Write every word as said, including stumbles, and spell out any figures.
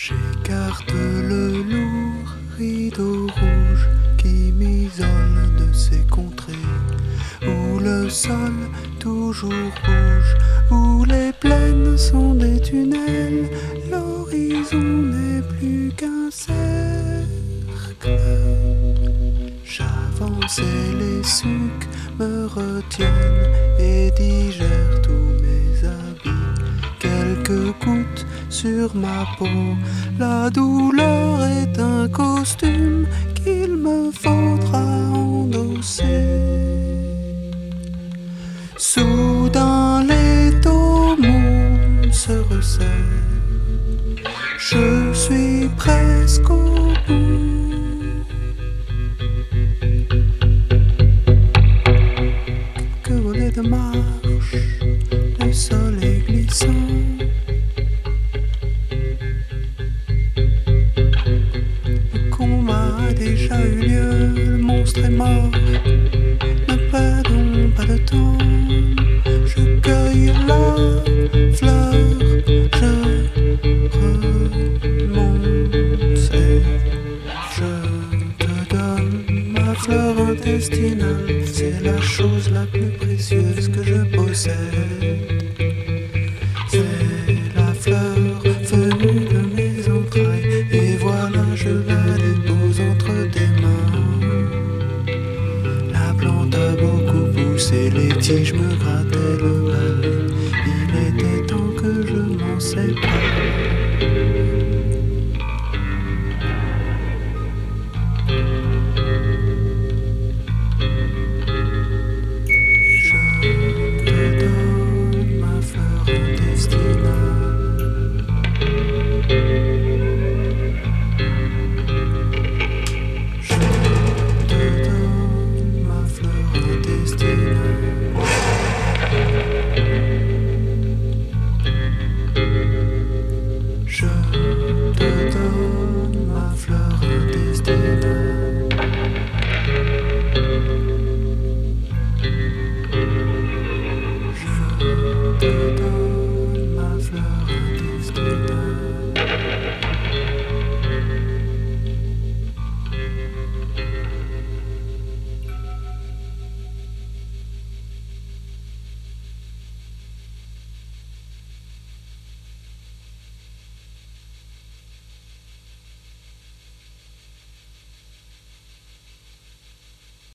J'écarte le lourd rideau rouge qui m'isole de ces contrées où le sol toujours rouge, où les plaines sont des tunnels, l'horizon n'est plus qu'un cercle. J'avance et les souks me retiennent et digèrent tous mes habits. Quelques gouttes sur ma peau, la douleur est un costume qu'il me faudra endosser. Soudain les taumons se resserrent, je suis presque au bout. Quelques volets de marche, le sol est glissant. Le combat a déjà eu lieu, le monstre est mort. Ne perdons pas de temps. Je cueille la fleur, je remonte et je te donne ma fleur intestinale. C'est la chose la plus précieuse que je possède. C'est la fleur venue de mes entrailles et voilà je la dépose entre tes mains. La plante a beaucoup poussé, les tiges me grattaient le balai. Il était temps que je m'en sépare. Je te donne ma fleur intestinale. Je te donne ma fleur intestinale. Je